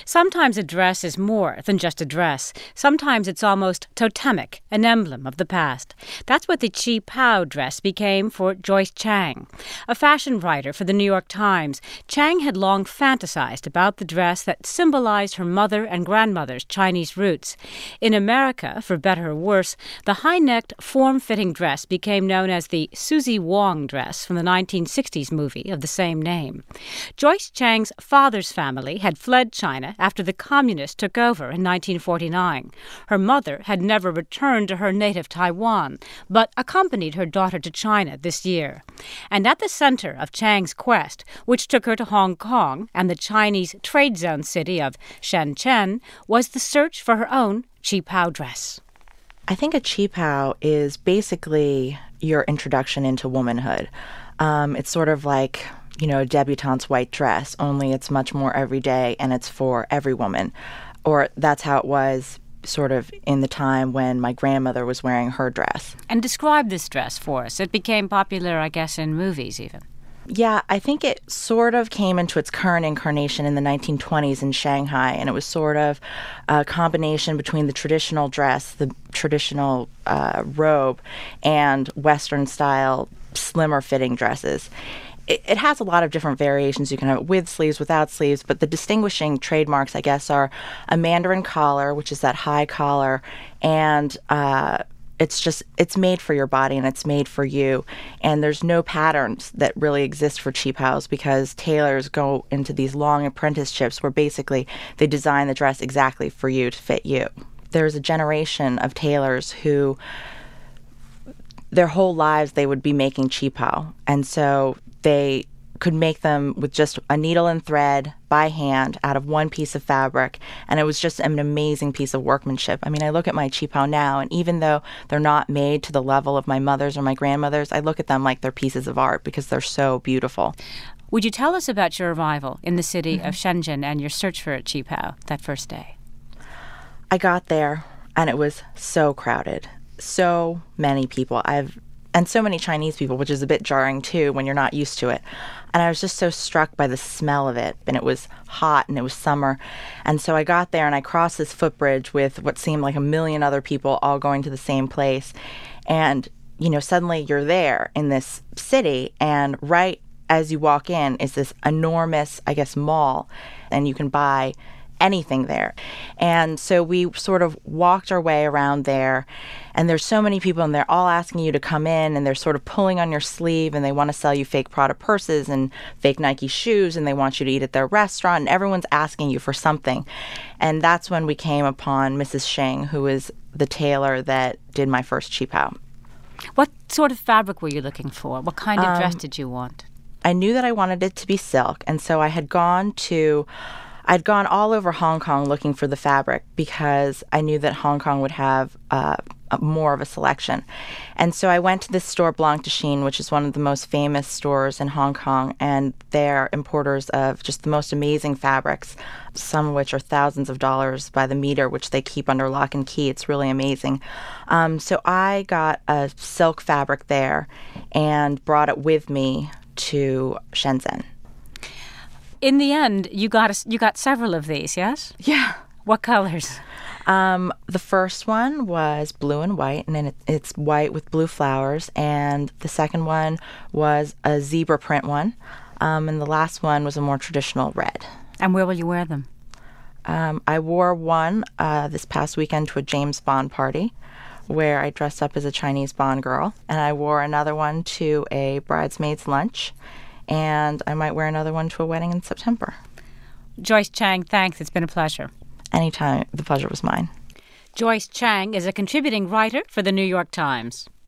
Sometimes a dress is more than just a dress. Sometimes it's almost totemic, an emblem of the past. That's what the Chi Pao dress became for Joyce Chang. A fashion writer for the New York Times, Chang had long fantasized about the dress that symbolized her mother and grandmother's Chinese roots. In America, for better or worse, the high-necked, form-fitting dress became known as the Susie Wong dress from the 1960s movie of the same name. Joyce Chang's father's family had fled China after the communists took over in 1949. Her mother had never returned to her native Taiwan, but accompanied her daughter to China this year. And at the center of Chang's quest, which took her to Hong Kong and the Chinese trade zone city of Shenzhen, was the search for her own Chi Pao dress. I think a Chi Pao is basically your introduction into womanhood. It's sort of like, a debutante's white dress, only it's much more everyday and it's for every woman. Or that's how it was sort of in the time when my grandmother was wearing her dress. And describe this dress for us. It became popular, I guess, in movies even. Yeah, I think it sort of came into its current incarnation in the 1920s in Shanghai, and it was sort of a combination between the traditional dress, the traditional robe, and Western-style, slimmer-fitting dresses. It has a lot of different variations. You can have it with sleeves, without sleeves, but the distinguishing trademarks, I guess, are a mandarin collar, which is that high collar, and it's made for your body and it's made for you. And there's no patterns that really exist for Chi Paos because tailors go into these long apprenticeships where basically they design the dress exactly for you to fit you. There's a generation of tailors who their whole lives they would be making Chi Pao. And so they could make them with just a needle and thread by hand out of one piece of fabric. And it was just an amazing piece of workmanship. I mean, I look at my Chi Pao now, and even though they're not made to the level of my mother's or my grandmother's, I look at them like they're pieces of art because they're so beautiful. Would you tell us about your arrival in the city of Shenzhen and your search for a Chi Pao that first day? I got there, and it was so crowded. So many people. And so many Chinese people, which is a bit jarring, too, when you're not used to it. And I was just so struck by the smell of it. And it was hot, and it was summer. And so I got there, and I crossed this footbridge with what seemed like a million other people all going to the same place. And, suddenly you're there in this city, and right as you walk in is this enormous, I guess, mall. And you can buy anything there. And so we sort of walked our way around there, and there's so many people, and they're all asking you to come in, and they're sort of pulling on your sleeve, and they want to sell you fake Prada purses and fake Nike shoes, and they want you to eat at their restaurant, and everyone's asking you for something. And that's when we came upon Mrs. Sheng, who is the tailor that did my first Chi Pao. What sort of fabric were you looking for? What kind of dress did you want? I knew that I wanted it to be silk, and so I'd gone all over Hong Kong looking for the fabric because I knew that Hong Kong would have more of a selection. And so I went to this store, Blanc de Chine, which is one of the most famous stores in Hong Kong, and they're importers of just the most amazing fabrics, some of which are thousands of dollars by the meter, which they keep under lock and key. It's really amazing. So I got a silk fabric there and brought it with me to Shenzhen. In the end, you got several of these, yes? Yeah. What colors? The first one was blue and white, and then it's white with blue flowers. And the second one was a zebra print one. And the last one was a more traditional red. And where will you wear them? I wore one this past weekend to a James Bond party where I dressed up as a Chinese Bond girl. And I wore another one to a bridesmaid's lunch. And I might wear another one to a wedding in September. Joyce Chang, thanks. It's been a pleasure. Anytime. The pleasure was mine. Joyce Chang is a contributing writer for the New York Times.